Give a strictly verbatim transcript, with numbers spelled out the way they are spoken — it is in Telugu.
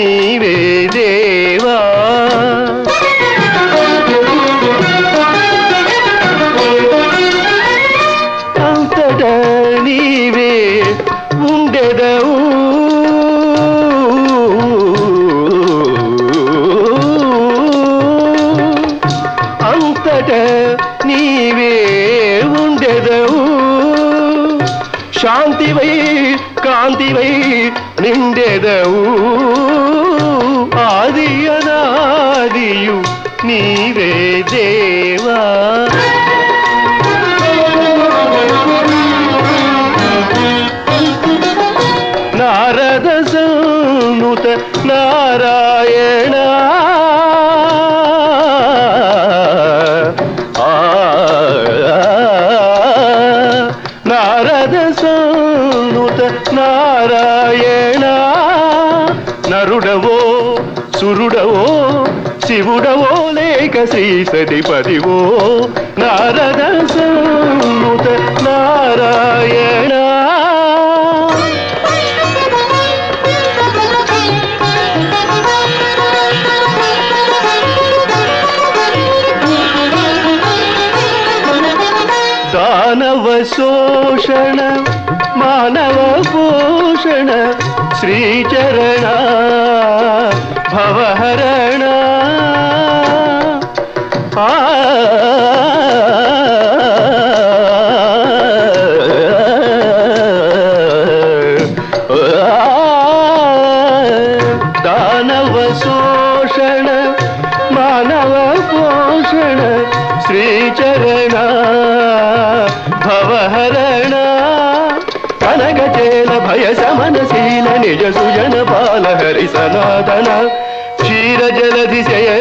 నీవే దేవా అంతటా నీవే ఉండెదవు అంతటా నీవే ఉండెదవు శాంతివై కాంతివై నిండెదవు ఆది అనాదియు నీవే దేవా నారద సన్నుత నారాయణ నారద సన్నుత నారాయణ నరుడవో సురుడవో శివుడవో లేక శ్రీ సతిపదివో నారద సన్నుత నారాయణ దానవ శోషణ మానవ పోషణ శ్రీచరణ భవహరణ ఆ దానవ శోషణ మానవ పోషణ శ్రీచరణ భవహరణ కనగచేల భయ శమనశీల నిజ సుజన పాల హరి సనాతన క్షీర జలధి శయన